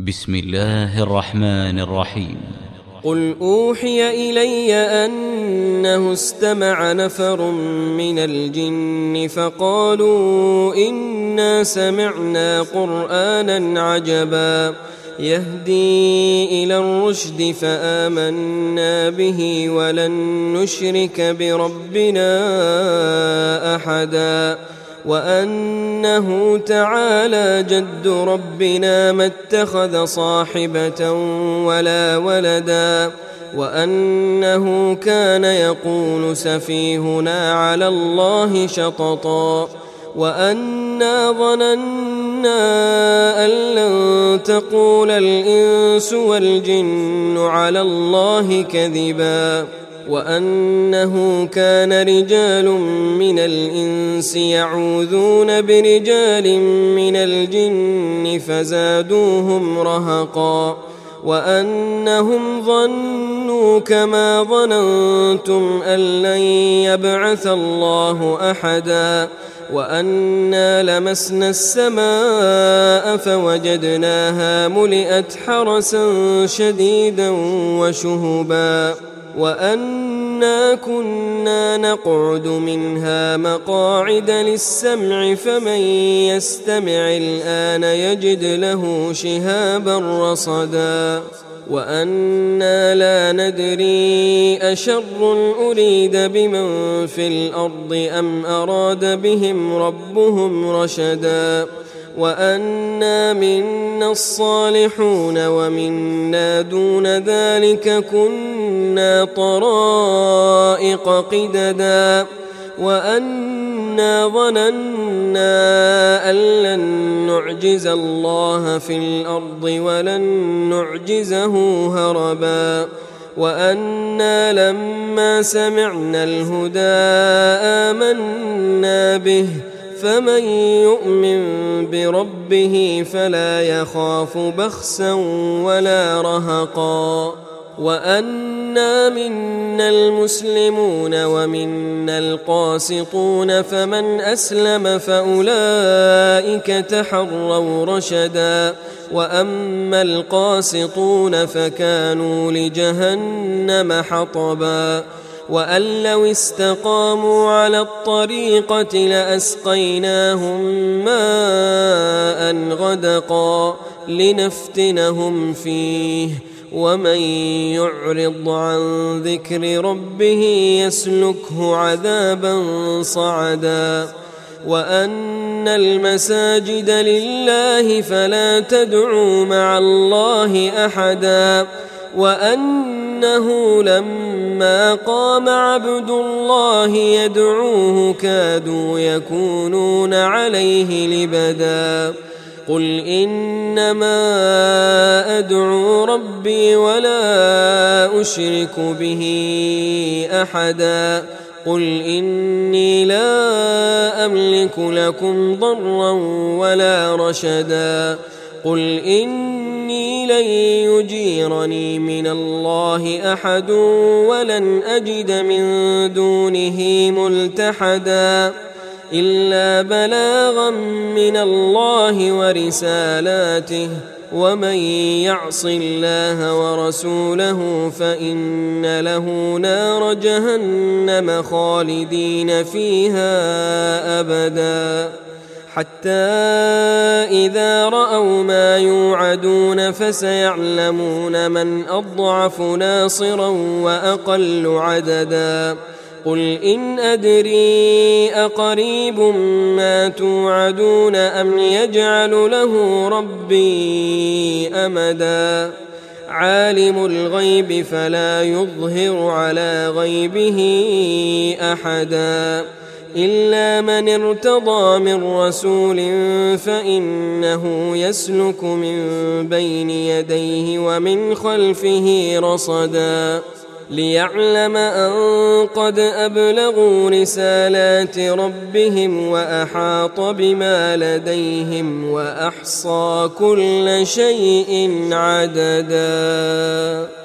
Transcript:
بسم الله الرحمن الرحيم. قل أوحي إلي أنه استمع نفر من الجن فقالوا إنا سمعنا قرآنا عجبا يهدي إلى الرشد فآمنا به ولن نشرك بربنا أحدا وأنه تعالى جد ربنا ما اتخذ صاحبة ولا ولدا وأنه كان يقول سفيهنا على الله شططا وأنا ظننا أن لن تقول الإنس والجن على الله كذبا وأنه كان رجال من الإنس يعوذون برجال من الجن فزادوهم رهقا وأنهم ظنوا كما ظننتم أن لن يبعث الله أحدا وأنا لمسنا السماء فوجدناها ملئت حرسا شديدا وشهبا وأنا كنا نقعد منها مقاعد للسمع فمن يستمع الآن يجد له شهابا رصدا وأنا لا ندري أشر أريد بمن في الأرض أم أراد بهم ربهم رشدا وأنا منا الصالحون ومنا دون ذلك كنا طرائق قددا وأنا ظننا أن لن نعجز الله في الأرض ولن نعجزه هربا وأنا لما سمعنا الهدى آمنا به فمن يؤمن بربه فلا يخاف بخسا ولا رهقا وأنا منا المسلمون ومنا القاسطون فمن أسلم فأولئك تحروا رشدا وأما القاسطون فكانوا لجهنم حطبا وأن لو استقاموا على الطريقة لأسقيناهم ماء غدقا لنفتنهم فيه ومن يعرض عن ذكر ربه يسلكه عذابا صعدا وأن المساجد لله فلا تدعوا مع الله أحدا وأنه لما قام عبد الله يدعوه كادوا يكونون عليه لبدا قل إنما أدعو ربي ولا أشرك به أحدا قل إني لا أملك لكم ضرا ولا رشدا قل إني لن يجيرني من الله أحد ولن أجد من دونه ملتحدا إلا بلاغا من الله ورسالاته ومن يعص الله ورسوله فإن له نار جهنم خالدين فيها أبدا حتى إذا رأوا ما يوعدون فسيعلمون من أضعف ناصرا وأقل عددا قل إن أدري أقريب ما توعدون أم يجعل له ربي أمدا عالم الغيب فلا يظهر على غيبه أحدا إلا من ارتضى من رسول فإنه يسلك من بين يديه ومن خلفه رصدا ليعلم أن قد أبلغوا رسالات ربهم وأحاط بما لديهم وأحصى كل شيء عددا.